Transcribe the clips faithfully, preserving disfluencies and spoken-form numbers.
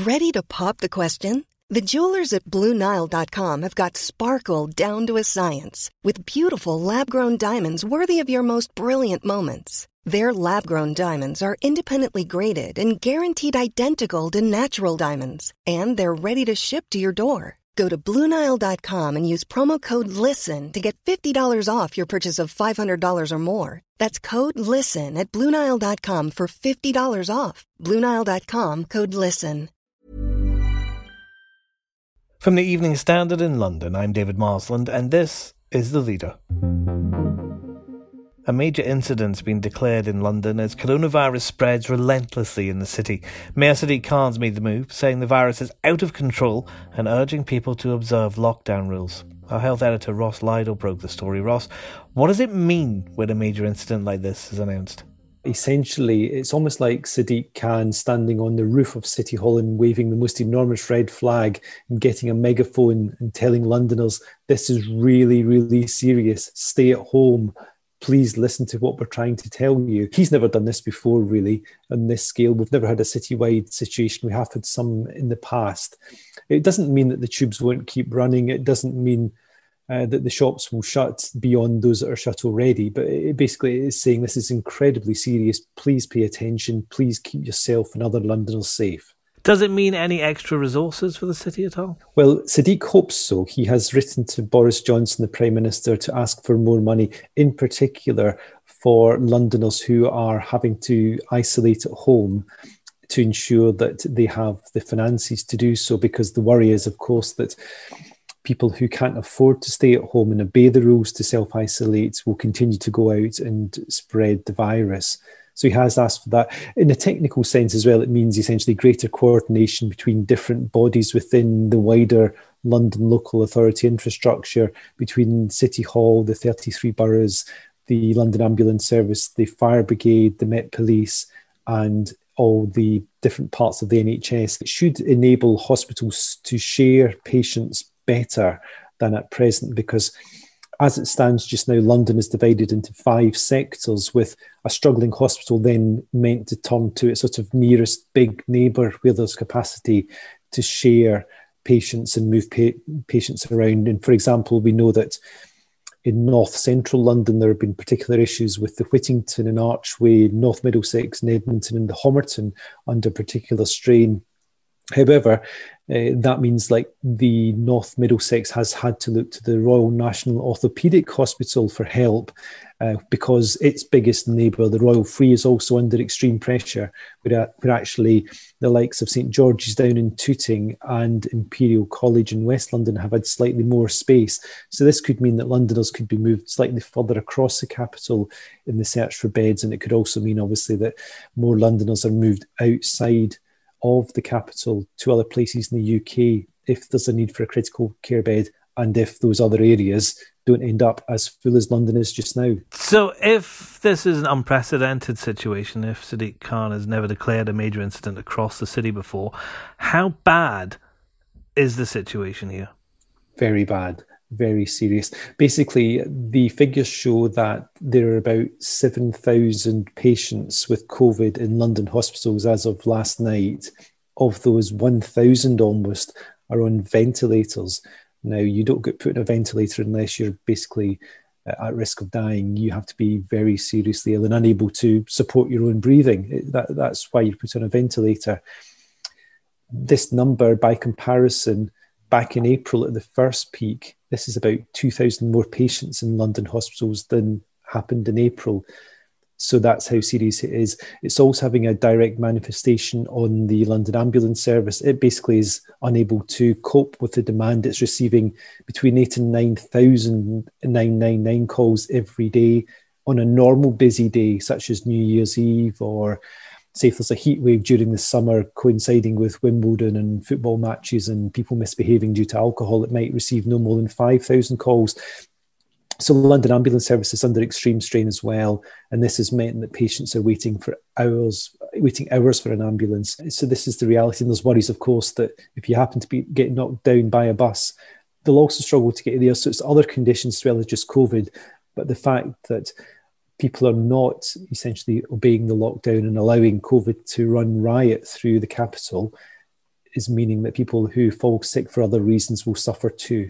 Ready to pop the question? The jewelers at Blue Nile dot com have got sparkle down to a science with beautiful lab-grown diamonds worthy of your most brilliant moments. Their lab-grown diamonds are independently graded and guaranteed identical to natural diamonds, and they're ready to ship to your door. Go to Blue Nile dot com and use promo code LISTEN to get fifty dollars off your purchase of five hundred dollars or more. That's code LISTEN at Blue Nile dot com for fifty dollars off. Blue Nile dot com, code LISTEN. From the Evening Standard in London, I'm David Marsland, and this is The Leader. A major incident's been declared in London as coronavirus spreads relentlessly in the city. Mayor Sadiq Khan's made the move, saying the virus is out of control and urging people to observe lockdown rules. Our health editor Ross Lydall broke the story. Ross, what does it mean when a major incident like this is announced? Essentially, it's almost like Sadiq Khan standing on the roof of City Hall and waving the most enormous red flag and getting a megaphone and telling Londoners, this is really, really serious. Stay at home. Please listen to what we're trying to tell you. He's never done this before, really, on this scale. We've never had a citywide situation. We have had some in the past. It doesn't mean that the tubes won't keep running. It doesn't mean uh, that the shops will shut beyond those that are shut already. But it basically is saying this is incredibly serious. Please pay attention. Please keep yourself and other Londoners safe. Does it mean any extra resources for the city at all? Well, Sadiq hopes so. He has written to Boris Johnson, the Prime Minister, to ask for more money, in particular for Londoners who are having to isolate at home, to ensure that they have the finances to do so, because the worry is, of course, that people who can't afford to stay at home and obey the rules to self-isolate will continue to go out and spread the virus. So he has asked for that. In a technical sense as well, it means essentially greater coordination between different bodies within the wider London local authority infrastructure, between City Hall, the thirty-three boroughs, the London Ambulance Service, the Fire Brigade, the Met Police, and all the different parts of the N H S. It should enable hospitals to share patients better than at present, because as it stands just now, London is divided into five sectors, with a struggling hospital then meant to turn to its sort of nearest big neighbour where there's capacity to share patients and move pa- patients around. And for example, we know that in north central London, there have been particular issues with the Whittington and Archway, North Middlesex and Edmonton and the Homerton under particular strain. However, uh, that means like the North Middlesex has had to look to the Royal National Orthopaedic Hospital for help uh, because its biggest neighbour, the Royal Free, is also under extreme pressure, where, where actually the likes of St George's down in Tooting and Imperial College in West London have had slightly more space. So this could mean that Londoners could be moved slightly further across the capital in the search for beds, and it could also mean obviously that more Londoners are moved outside of the capital to other places in the U K if there's a need for a critical care bed, and if those other areas don't end up as full as London is just now. So if this is an unprecedented situation, if Sadiq Khan has never declared a major incident across the city before, how bad is the situation here? Very bad. Very serious. Basically, the figures show that there are about seven thousand patients with COVID in London hospitals as of last night. Of those, one thousand almost are on ventilators. Now, you don't get put in a ventilator unless you're basically at risk of dying. You have to be very seriously ill and unable to support your own breathing. That, that's why you're put on a ventilator. This number, by comparison, back in April at the first peak, this is about two thousand more patients in London hospitals than happened in April. So that's how serious it is. It's also having a direct manifestation on the London Ambulance Service. It basically is unable to cope with the demand. It's receiving between eight and nine thousand nine ninety-nine calls every day on a normal busy day, such as New Year's Eve, or say if there's a heat wave during the summer coinciding with Wimbledon and football matches and people misbehaving due to alcohol, it might receive no more than five thousand calls. So the London Ambulance Service is under extreme strain as well. And this has meant that patients are waiting for hours, waiting hours for an ambulance. So this is the reality. And there's worries, of course, that if you happen to be get knocked down by a bus, they'll also struggle to get there. So it's other conditions as well as just COVID. But the fact that people are not essentially obeying the lockdown and allowing COVID to run riot through the capital is meaning that people who fall sick for other reasons will suffer too.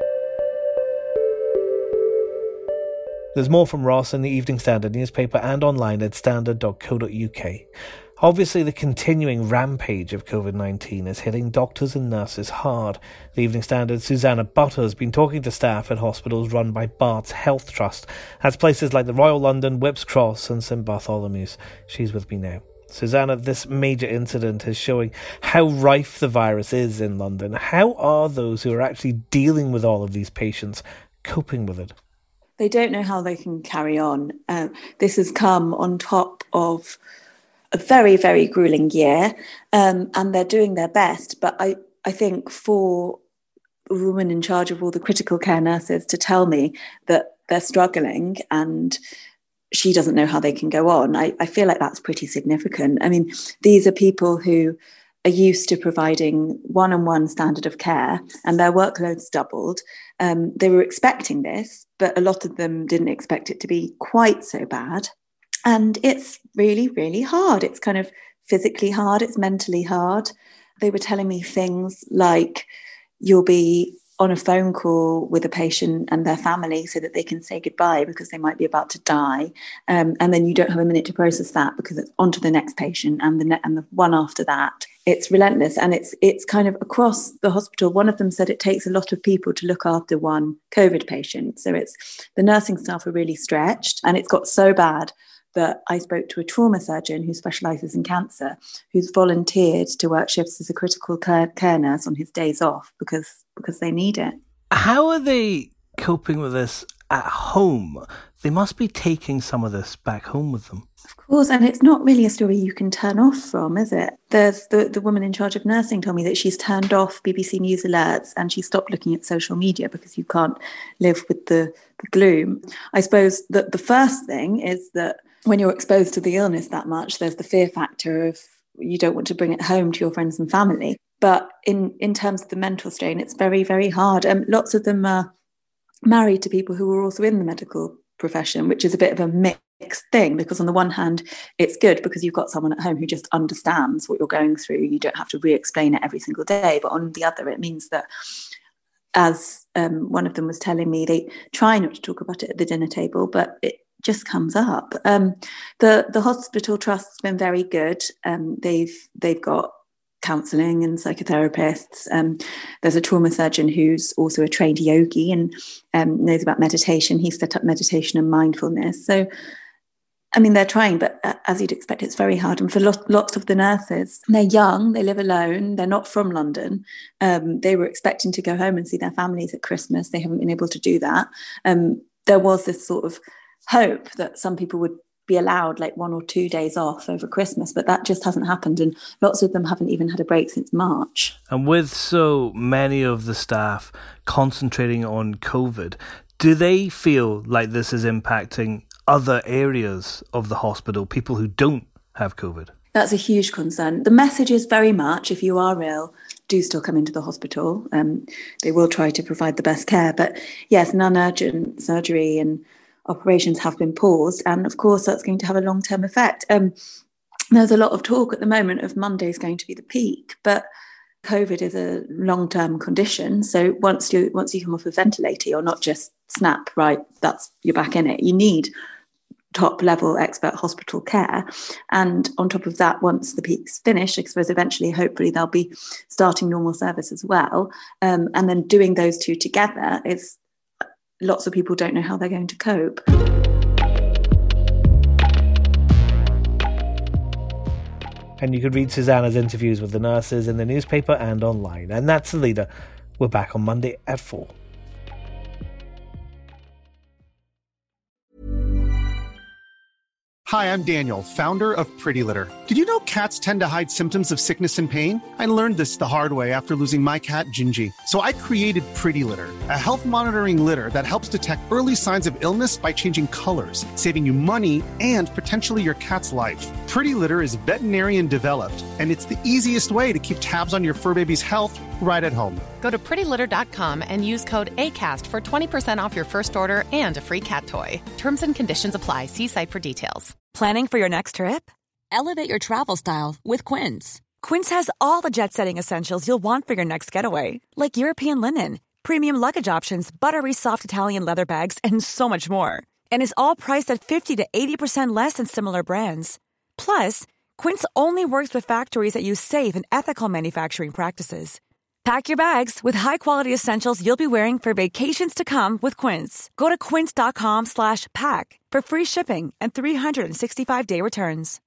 There's more from Ross in the Evening Standard newspaper and online at standard dot co dot uk. Obviously, the continuing rampage of covid nineteen is hitting doctors and nurses hard. The Evening Standard's Susanna Butter has been talking to staff at hospitals run by Barts Health Trust, at places like the Royal London, Whipps Cross and St Bartholomew's. She's with me now. Susanna, this major incident is showing how rife the virus is in London. How are those who are actually dealing with all of these patients coping with it? They don't know how they can carry on. Uh, this has come on top of a very, very gruelling year, um, and they're doing their best. But I, I think for a woman in charge of all the critical care nurses to tell me that they're struggling and she doesn't know how they can go on, I, I feel like that's pretty significant. I mean, these are people who are used to providing one-on-one standard of care, and their workload's doubled. Um, they were expecting this, but a lot of them didn't expect it to be quite so bad. And it's really, really hard. It's kind of physically hard. It's mentally hard. They were telling me things like, you'll be on a phone call with a patient and their family so that they can say goodbye because they might be about to die. Um, and then you don't have a minute to process that because it's on to the next patient and the ne- and the one after that. It's relentless, and it's it's kind of across the hospital. One of them said it takes a lot of people to look after one COVID patient. So it's the nursing staff are really stretched, and it's got so bad that I spoke to a trauma surgeon who specialises in cancer, who's volunteered to work shifts as a critical care, care nurse on his days off because because they need it. How are they coping with this at home? They must be taking some of this back home with them. Of course, and it's not really a story you can turn off from, is it? There's the, the woman in charge of nursing told me that she's turned off B B C News alerts and she stopped looking at social media because you can't live with the, the gloom. I suppose that the first thing is that when you're exposed to the illness that much, there's the fear factor of you don't want to bring it home to your friends and family. But in, in terms of the mental strain, it's very, very hard. Um, lots of them are married to people who are also in the medical profession, which is a bit of a mixed thing, because on the one hand, it's good because you've got someone at home who just understands what you're going through. You don't have to re-explain it every single day. But on the other, it means that, as um, one of them was telling me, they try not to talk about it at the dinner table, but it just comes up. Um, the the hospital trust's been very good. Um, they've they've got counselling and psychotherapists. Um, there's a trauma surgeon who's also a trained yogi and um, knows about meditation. He's set up meditation and mindfulness. So, I mean, they're trying, but uh, as you'd expect, it's very hard. And for lo- lots of the nurses, they're young, they live alone, they're not from London. Um, they were expecting to go home and see their families at Christmas. They haven't been able to do that. Um, there was this sort of hope that some people would be allowed like one or two days off over Christmas, but that just hasn't happened, and lots of them haven't even had a break since March. And with so many of the staff concentrating on COVID, do they feel like this is impacting other areas of the hospital, people who don't have COVID? That's a huge concern. The message is very much, if you are ill, do still come into the hospital. Um, they will try to provide the best care, but yes, non-urgent surgery and operations have been paused, and of course that's going to have a long-term effect. Um, there's a lot of talk at the moment of Monday's going to be the peak, but COVID is a long-term condition. So once you once you come off a ventilator, you're not just snap, right, that's you're back in it. You need top-level expert hospital care. And on top of that, once the peak's finished, I suppose eventually, hopefully, they'll be starting normal service as well. Um, and then doing those two together is lots of people don't know how they're going to cope. And you could read Susanna's interviews with the nurses in the newspaper and online. And that's The Leader. We're back on Monday at four. Hi, I'm Daniel, founder of Pretty Litter. Did you know cats tend to hide symptoms of sickness and pain? I learned this the hard way after losing my cat, Gingy. So I created Pretty Litter, a health monitoring litter that helps detect early signs of illness by changing colors, saving you money and potentially your cat's life. Pretty Litter is veterinarian developed, and it's the easiest way to keep tabs on your fur baby's health right at home. Go to pretty litter dot com and use code ACAST for twenty percent off your first order and a free cat toy. Terms and conditions apply. See site for details. Planning for your next trip? Elevate your travel style with Quince. Quince has all the jet-setting essentials you'll want for your next getaway, like European linen, premium luggage options, buttery soft Italian leather bags, and so much more. And is all priced at fifty to eighty percent less than similar brands. Plus, Quince only works with factories that use safe and ethical manufacturing practices. Pack your bags with high-quality essentials you'll be wearing for vacations to come with Quince. Go to quince.com slash pack for free shipping and three sixty-five day returns.